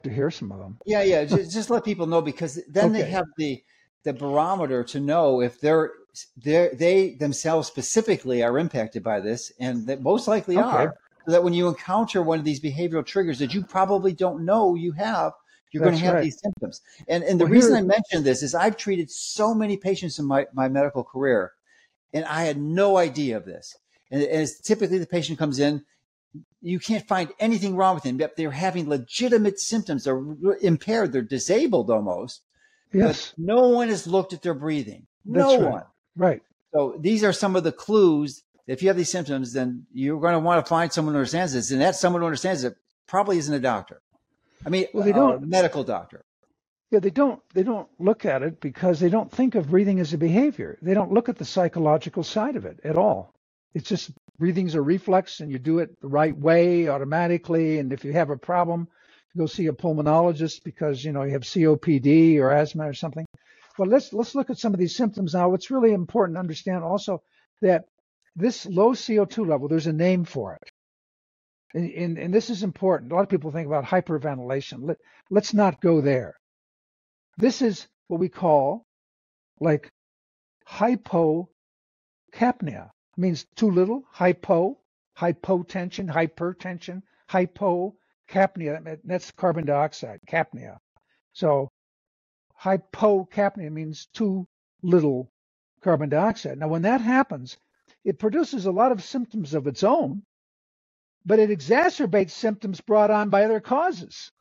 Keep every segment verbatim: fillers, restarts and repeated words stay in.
to hear some of them. Yeah, yeah. Just, just let people know, because then Okay. they have the the barometer to know if they're they they themselves specifically are impacted by this, and that most likely Okay. are. So that when you encounter one of these behavioral triggers that you probably don't know you have, you're going That's to have right. these symptoms. And and the Well, reason here, I mention this is I've treated so many patients in my, my medical career, and I had no idea of this. And, and it's typically the patient comes in, you can't find anything wrong with them, yet they're having legitimate symptoms. They're impaired. They're disabled almost. yes, But no one has looked at their breathing. No that's right. one. Right. So these are some of the clues. If you have these symptoms, then you're going to want to find someone who understands this. And that someone who understands it probably isn't a doctor. I mean, Well, they a don't. medical doctor. Yeah, they don't. They don't look at it because they don't think of breathing as a behavior. They don't look at the psychological side of it at all. It's just breathing's a reflex, and you do it the right way automatically. And if you have a problem, you go see a pulmonologist because you know you have C O P D or asthma or something. Well, let's let's look at some of these symptoms now. What's really important to understand also that this low C O two level, there's a name for it. And, and, and this is important. A lot of people think about hyperventilation. Let, let's not go there. This is what we call like hypocapnia. It means too little. Hypo, hypotension, hypertension, hypocapnia. That's carbon dioxide, capnia. So hypocapnia means too little carbon dioxide. Now, when that happens, it produces a lot of symptoms of its own, but it exacerbates symptoms brought on by other causes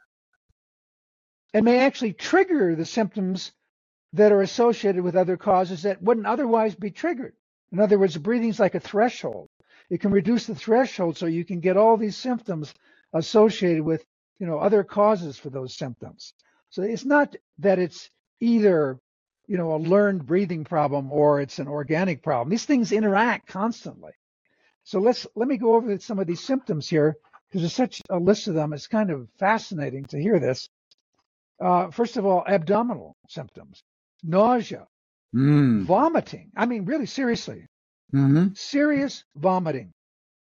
and may actually trigger the symptoms that are associated with other causes that wouldn't otherwise be triggered. In other words, breathing is like a threshold. It can reduce the threshold so you can get all these symptoms associated with, you know, other causes for those symptoms. So it's not that it's either, you know, a learned breathing problem or it's an organic problem. These things interact constantly. So let's let me go over some of these symptoms here because there's such a list of them. It's kind of fascinating to hear this. Uh, first of all, abdominal symptoms, nausea, Mm. vomiting. I mean, really seriously, Mm-hmm. serious vomiting,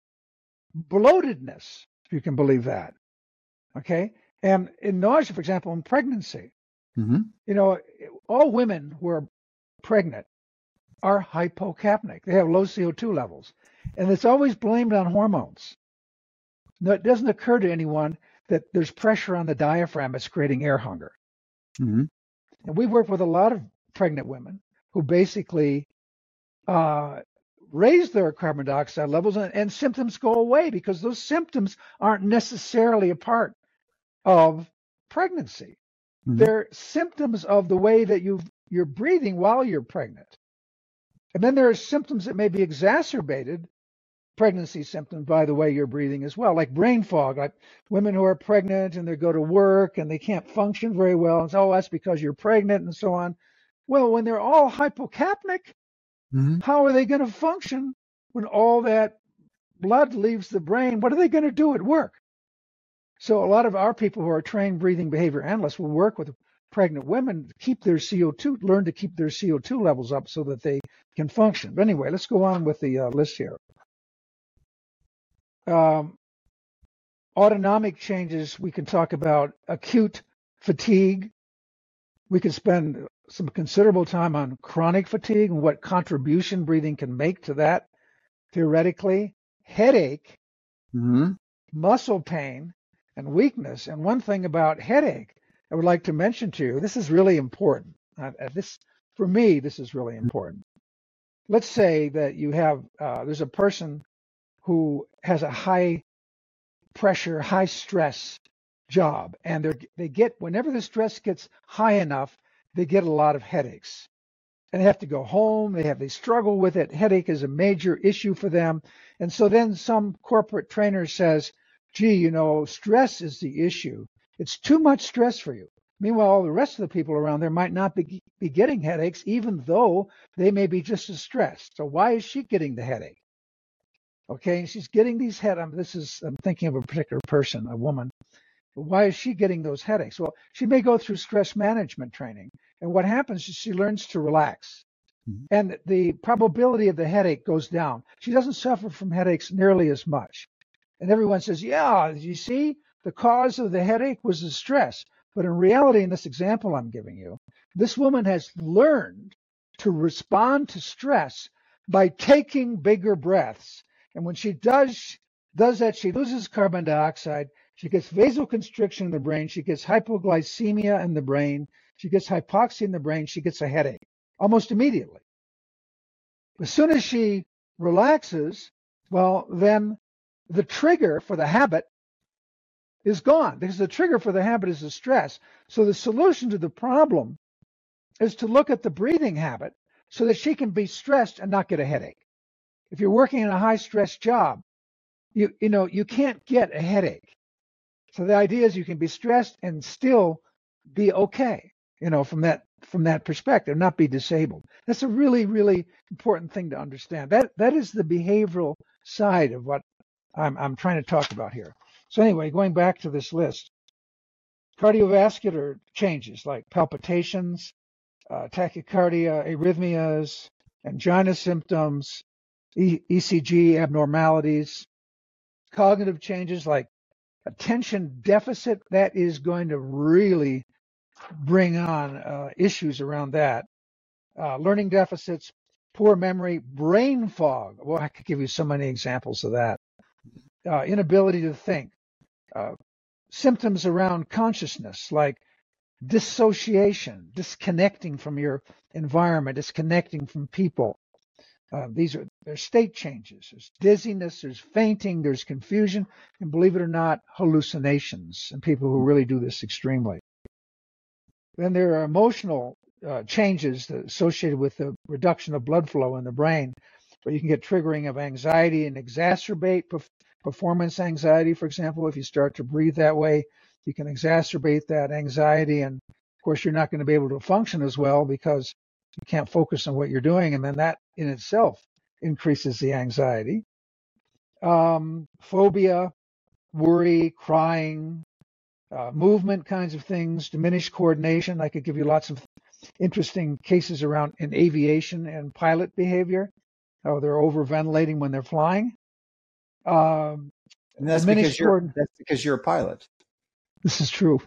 bloatedness, if you can believe that. Okay. And in nausea, for example, in pregnancy, Mm-hmm. you know, all women who are pregnant are hypocapnic. They have low C O two levels. And it's always blamed on hormones. No, it doesn't occur to anyone that there's pressure on the diaphragm that's creating air hunger. Mm-hmm. And we work with a lot of pregnant women who basically uh, raise their carbon dioxide levels and, and symptoms go away because those symptoms aren't necessarily a part of pregnancy. Mm-hmm. They're symptoms of the way that you you're breathing while you're pregnant. And then there are symptoms that may be exacerbated, pregnancy symptoms, by the way you're breathing as well, like brain fog, like women who are pregnant and they go to work and they can't function very well. And so, oh, that's because you're pregnant and so on. Well, when they're all hypocapnic, Mm-hmm. how are they going to function when all that blood leaves the brain? What are they going to do at work? So a lot of our people who are trained breathing behavior analysts will work with pregnant women to keep their C O two, learn to keep their C O two levels up so that they can function. But anyway, let's go on with the uh, list here. Um, autonomic changes, we can talk about acute fatigue. We can spend some considerable time on chronic fatigue and what contribution breathing can make to that, theoretically. Headache, Mm-hmm. muscle pain, and weakness. And one thing about headache I would like to mention to you, this is really important. Uh, this, for me, this is really important. Let's say that you have, uh, there's a person who has a high pressure, high stress job, and they they get, whenever the stress gets high enough, they get a lot of headaches. And they have to go home, they have, they struggle with it. Headache is a major issue for them. And so then some corporate trainer says, gee, you know, stress is the issue. It's too much stress for you. Meanwhile, all the rest of the people around there might not be, be getting headaches, even though they may be just as stressed. So why is she getting the headache? Okay, and she's getting these head. Um, this is, I'm thinking of a particular person, a woman. Why is she getting those headaches? Well, she may go through stress management training. And what happens is she learns to relax. Mm-hmm. And the probability of the headache goes down. She doesn't suffer from headaches nearly as much. And everyone says, yeah, you see, the cause of the headache was the stress. But in reality, in this example I'm giving you, this woman has learned to respond to stress by taking bigger breaths. And when she does, does that, she loses carbon dioxide. She gets vasoconstriction in the brain. She gets hypoglycemia in the brain. She gets hypoxia in the brain. She gets a headache almost immediately. As soon as she relaxes, well, then the trigger for the habit is gone, because the trigger for the habit is the stress. So the solution to the problem is to look at the breathing habit so that she can be stressed and not get a headache. If you're working in a high stress job, you you know you can't get a headache. So the idea is you can be stressed and still be okay, you know, from that from that perspective, not be disabled. That's a really, really important thing to understand. That that is the behavioral side of what I'm I'm trying to talk about here. So anyway, going back to this list, cardiovascular changes like palpitations, uh, tachycardia, arrhythmias, angina symptoms, e- ECG abnormalities, cognitive changes like attention deficit, that is going to really bring on uh, issues around that. Uh, learning deficits, poor memory, brain fog. Well, I could give you so many examples of that. Uh, inability to think. Uh, symptoms around consciousness like dissociation, disconnecting from your environment, disconnecting from people. Uh, these are there's state changes. There's dizziness, there's fainting, there's confusion, and believe it or not, hallucinations, and people who really do this extremely. Then there are emotional uh, changes associated with the reduction of blood flow in the brain, where you can get triggering of anxiety and exacerbate perf- performance anxiety, for example. If you start to breathe that way, you can exacerbate that anxiety, and of course you're not going to be able to function as well because you can't focus on what you're doing, and then that in itself increases the anxiety. Um, phobia, worry, crying, uh, movement kinds of things, diminished coordination. I could give you lots of interesting cases around in aviation and pilot behavior. How they're overventilating when they're flying. Um, And that's diminished because you're coord- that's because you're a pilot. This is true.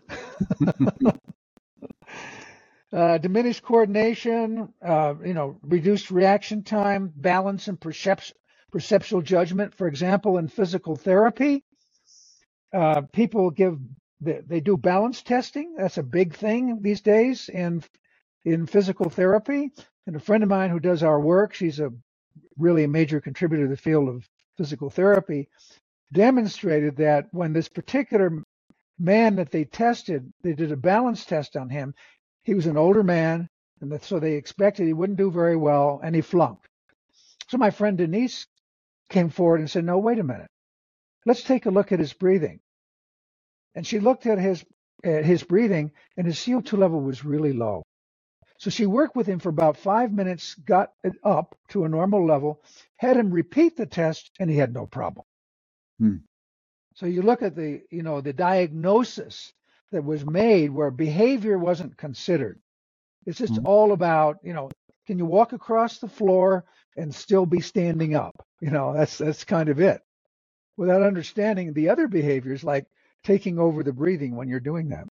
Uh, diminished coordination, uh, you know, reduced reaction time, balance and perception, perceptual judgment. For example, in physical therapy, uh, people give they, they do balance testing. That's a big thing these days in in physical therapy. And a friend of mine who does our work, she's a really a major contributor to the field of physical therapy, demonstrated that when this particular man that they tested, they did a balance test on him. He was an older man, and so they expected he wouldn't do very well, and he flunked. So my friend Denise came forward and said, no, wait a minute. Let's take a look at his breathing. And she looked at his at his breathing, and his C O two level was really low. So she worked with him for about five minutes, got it up to a normal level, had him repeat the test, and he had no problem. Hmm. So you look at the, you know, the diagnosis that was made where behavior wasn't considered. It's just mm-hmm. all about, you know, can you walk across the floor and still be standing up? You know, that's that's kind of it. Without understanding the other behaviors like taking over the breathing when you're doing that.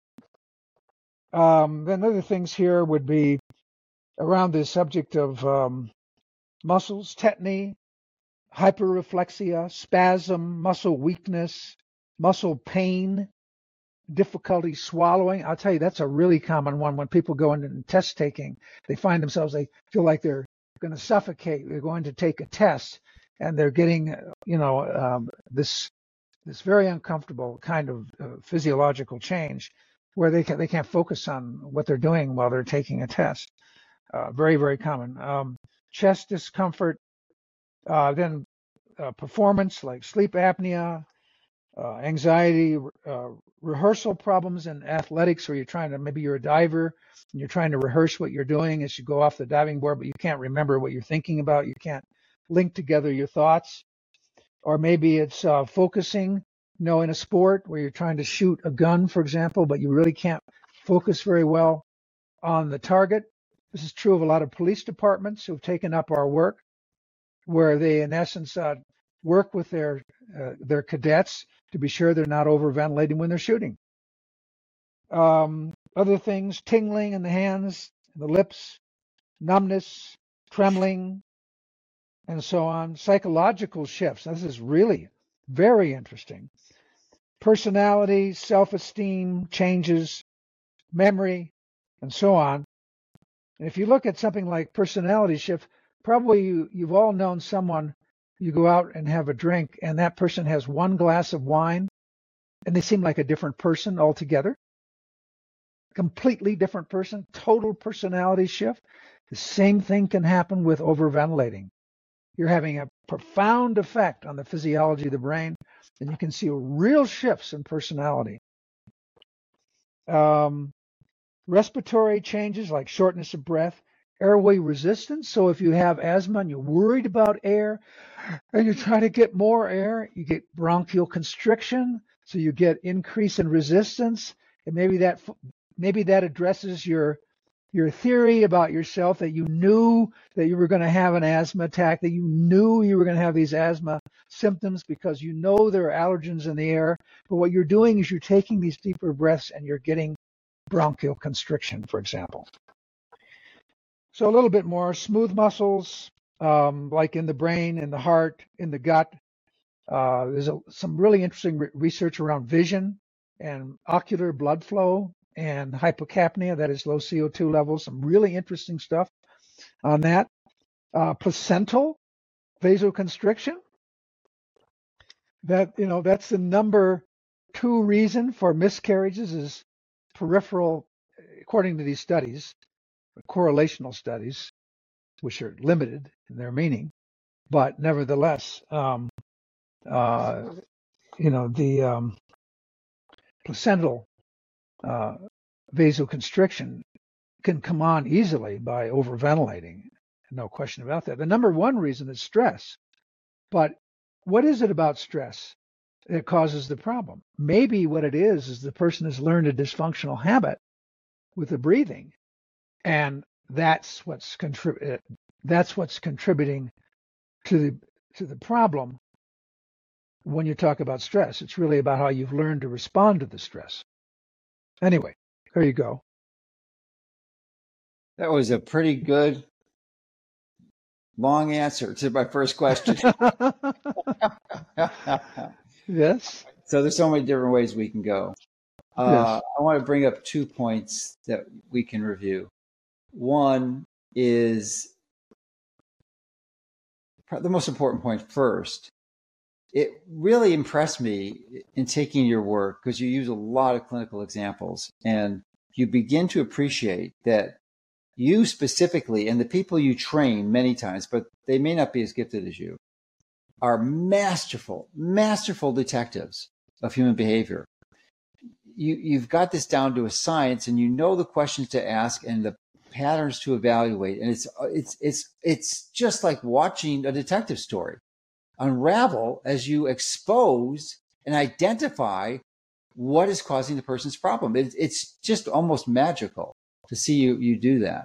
Um, then other things here would be around the subject of um, muscles, tetany, hyperreflexia, spasm, muscle weakness, muscle pain, difficulty swallowing. I'll tell you, that's a really common one. When people go into test taking, they find themselves, they feel like they're going to suffocate. They're going to take a test, and they're getting, you know, um, this this very uncomfortable kind of uh, physiological change where they can, they can't focus on what they're doing while they're taking a test. Uh, very, very common. Um, chest discomfort, uh, then uh, performance like sleep apnea, uh, anxiety, uh, rehearsal problems in athletics where you're trying to, maybe you're a diver and you're trying to rehearse what you're doing as you go off the diving board, but you can't remember what you're thinking about. You can't link together your thoughts. Or maybe it's uh, focusing, you know, in a sport where you're trying to shoot a gun, for example, but you really can't focus very well on the target. This is true of a lot of police departments who've taken up our work, where they, in essence, uh, work with their uh, their cadets to be sure they're not overventilating when they're shooting. Um, other things, tingling in the hands, the lips, numbness, trembling, and so on. Psychological shifts. This is really very interesting. Personality, self-esteem changes, memory, and so on. And if you look at something like personality shift, probably you, you've all known someone, you go out and have a drink, and that person has one glass of wine, and they seem like a different person altogether. Completely different person, total personality shift. The same thing can happen with overventilating. You're having a profound effect on the physiology of the brain, and you can see real shifts in personality. Um, respiratory changes like shortness of breath, airway resistance. So if you have asthma and you're worried about air and you try to get more air, you get bronchial constriction. So you get increase in resistance, and maybe that maybe that addresses your your theory about yourself, that you knew that you were going to have an asthma attack, that you knew you were going to have these asthma symptoms because you know there are allergens in the air. But what you're doing is you're taking these deeper breaths and you're getting bronchial constriction, for example. So a little bit more smooth muscles, um, like in the brain, in the heart, in the gut. Uh, there's a, some really interesting re- research around vision and ocular blood flow and hypocapnia, that is low C O two levels. Some really interesting stuff on that. Uh, placental vasoconstriction. That, you know, that's the number two reason for miscarriages is peripheral, according to these studies, correlational studies, which are limited in their meaning, but nevertheless, um, uh, you know, the um, placental uh, vasoconstriction can come on easily by overventilating. No question about that. The number one reason is stress. But what is it about stress that causes the problem? Maybe what it is is the person has learned a dysfunctional habit with the breathing, and that's what's contrib- that's what's contributing to the to the problem. When you talk about stress, it's really about how you've learned to respond to the stress. Anyway, there you go. That was a pretty good long answer to my first question. Yes. So there's so many different ways we can go. Uh, yes. I want to bring up two points that we can review. One is the most important point first. It really impressed me in taking your work because you use a lot of clinical examples, and you begin to appreciate that you specifically, and the people you train many times, but they may not be as gifted as you, are masterful, masterful detectives of human behavior. You, you've got this down to a science, and you know the questions to ask and the patterns to evaluate. And it's it's it's it's just like watching a detective story unravel as you expose and identify what is causing the person's problem. It, it's just almost magical to see you you do that,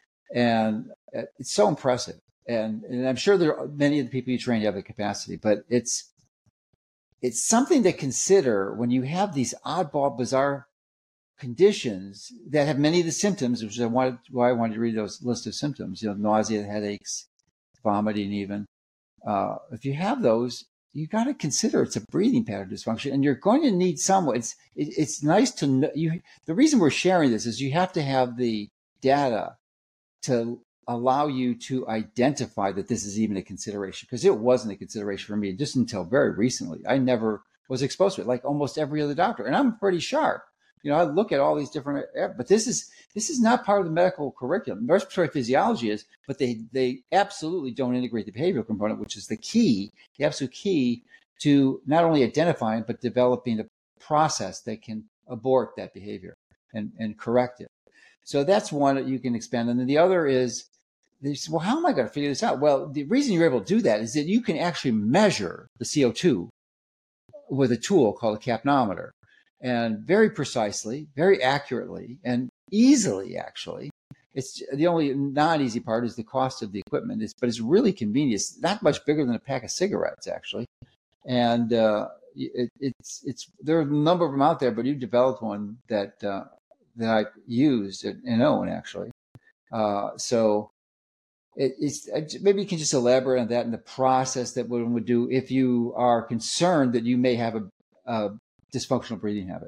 and it's so impressive. And, and I'm sure there are many of the people you train have the capacity, but it's it's something to consider when you have these oddball, bizarre conditions that have many of the symptoms, which is why I wanted to read those list of symptoms. You know, nausea, headaches, vomiting, even. Uh, if you have those, you got to consider it's a breathing pattern dysfunction, and you're going to need someone. It's it, it's nice to know. You, the reason we're sharing this is you have to have the data to allow you to identify that this is even a consideration, because it wasn't a consideration for me just until very recently. I never was exposed to it, like almost every other doctor, and I'm pretty sharp. You know, I look at all these different, but this is this is not part of the medical curriculum. Respiratory physiology is, but they they absolutely don't integrate the behavioral component, which is the key, the absolute key to not only identifying but developing a process that can abort that behavior and and correct it. So that's one that you can expand. And then the other is, they say, well, how am I going to figure this out? Well, the reason you're able to do that is that you can actually measure the C O two with a tool called a capnometer. And very precisely, very accurately, and easily, actually. It's the only non-easy part is the cost of the equipment, it's, but it's really convenient. It's not much bigger than a pack of cigarettes, actually. And uh, it, it's it's there are a number of them out there, but you developed one that uh, that I used and, and own actually. Uh, so it, it's maybe you can just elaborate on that and the process that one would do if you are concerned that you may have a, a dysfunctional breathing habit.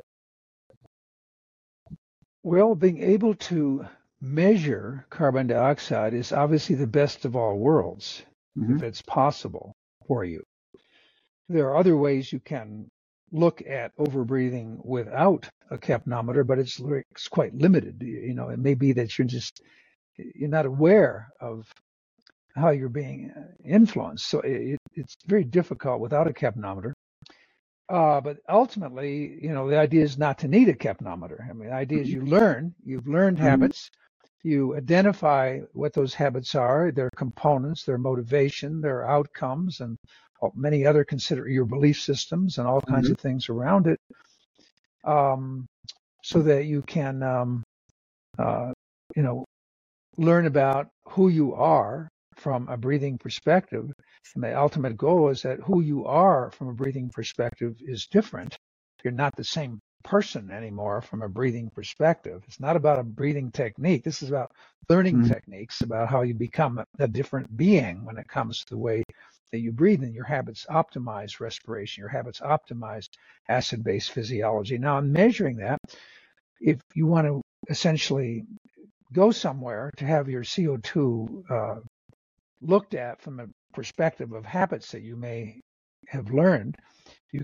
Well, being able to measure carbon dioxide is obviously the best of all worlds, mm-hmm. if it's possible for you. There are other ways you can look at overbreathing without a capnometer, but it's, it's quite limited. You know, it may be that you're just you're not aware of how you're being influenced, so it, it's very difficult without a capnometer. Uh, but ultimately, you know, the idea is not to need a capnometer. I mean, the idea is you learn, you've learned mm-hmm. habits, you identify what those habits are, their components, their motivation, their outcomes, and many other consider your belief systems and all kinds mm-hmm. of things around it, um, so that you can, um, uh, you know, learn about who you are from a breathing perspective. And the ultimate goal is that who you are from a breathing perspective is different. You're not the same person anymore from a breathing perspective. It's not about a breathing technique. This is about learning mm-hmm. techniques, about how you become a, a different being when it comes to the way that you breathe, and your habits optimize respiration, your habits optimize acid-base physiology. Now, in measuring that, if you want to essentially go somewhere to have your C O two uh, looked at from a perspective of habits that you may have learned,